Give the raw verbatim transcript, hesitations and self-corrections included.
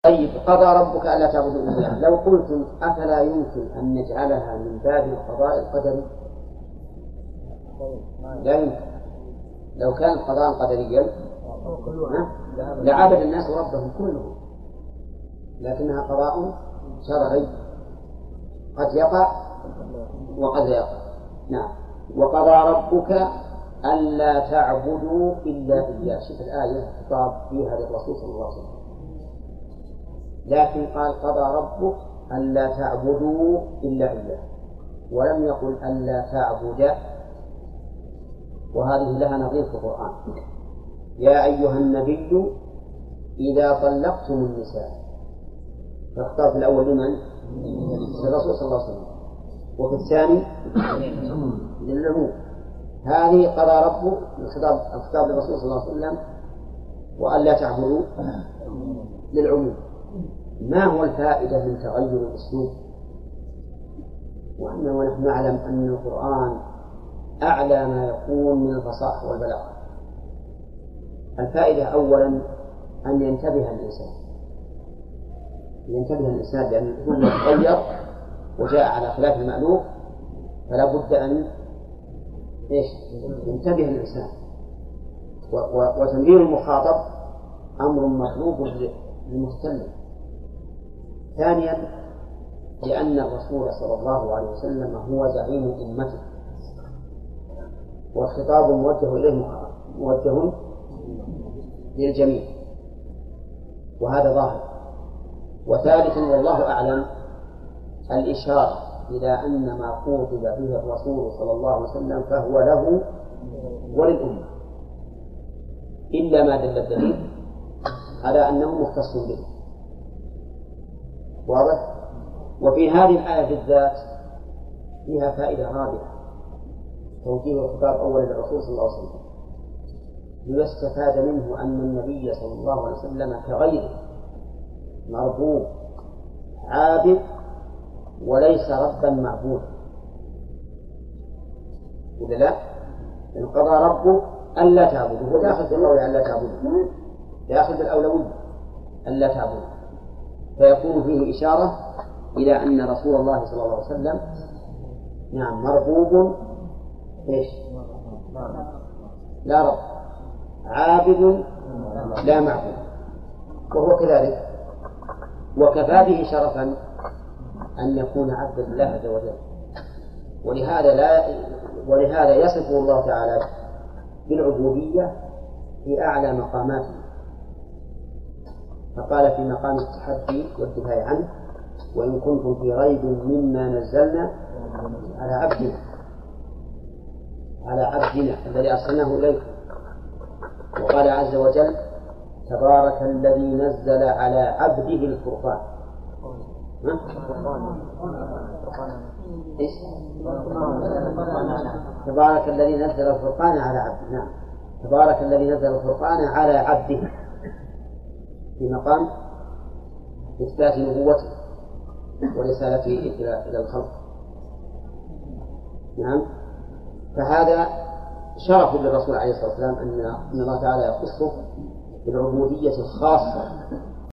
طيب قضى ربك ألا تعبدوا إلا إياه، لو قلتم أفلا يمكن أن نجعلها من باب القضاء القدري؟ لا يمكن. لو كان قضاء قدريا لعبد الناس ربهم كلهم، لكنها قضاء شرعي قد يقع وقد لا يقع. نعم. وقضى ربك ألا تعبدوا إلا إياه. شوف الآية خطاب فيها للرسول صلى الله عليه وسلم، لكن قال قضى ربك ألا تعبدوا إلا إياه، ولم يقل ألا تعبد. وهذه لها نظير في القرآن: يا أيها النبي إذا طلقتم النساء. فاختار في الأول لمن؟ للرسول صلى الله عليه وسلم، وفي الثاني للعموم. هذه قضى ربه الخطاب الخطاب للرسول صلى الله عليه وسلم، وألا تعبدوا للعموم. ما هو الفائدة من تغير الأسلوب؟ ونحن نعلم أن القرآن أعلى ما يكون من الفصاحة والبلاغة. الفائدة أولا أن ينتبه الإنسان ينتبه الإنسان لأن كل تغير وجاء على خلاف المألوف، فلا بد أن إيش؟ ينتبه الإنسان. وتنبيه المخاطب أمر مطلوب للمتكلم. ثانيا لأن الرسول صلى الله عليه وسلم هو زعيم أمته، والخطاب موجه إليه موجه للجميع، وهذا ظاهر. وثالثا والله أعلم الإشارة إلى أن ما خوطب به الرسول صلى الله عليه وسلم فهو له وللأمة، إلا ما دل الدليل على أنه مختص به. واضح؟ وفي هذه الآية بالذات فيها فائدة رابعة: توجيه الخطاب أولا للرسول صلى الله عليه وسلم، ليستفاد منه أن النبي صلى الله عليه وسلم كغيره مربوب عابد وليس ربا معبودا. إذا لا إن قضى ربه ألا تعبدوا، هو داخل في القول ألا تعبدوا، داخل بالأولوية ألا تعبدوا، فيكون فيه إشارة إلى أن رسول الله صلى الله عليه وسلم نعم مربوب إيش؟ لا رب، عابد لا معبود، وهو كذلك. وكفى به شرفا أن يكون عبدا لله عز وجل. ولهذا لا ولهذا يصف الله تعالى بالعبودية في أعلى مقاماته، فقال في مقام التحدي والدفاع عنه: وإن كنتم في ريب مما نزلنا على عبدنا على عبدنا الذي أرسلناه إليكم. وقال عز وجل: تبارك الذي نزل على عبده الفرقان. إيش؟ تبارك الذي نزل الفرقان على عبده. نعم، تبارك الذي نزل الفرقان على عبده في مقام إثبات نبوته ورسالته إلى الخلق. نعم، فهذا شرف للرسول عليه الصلاة والسلام أن الله تعالى يخصه بالعبودية الخاصة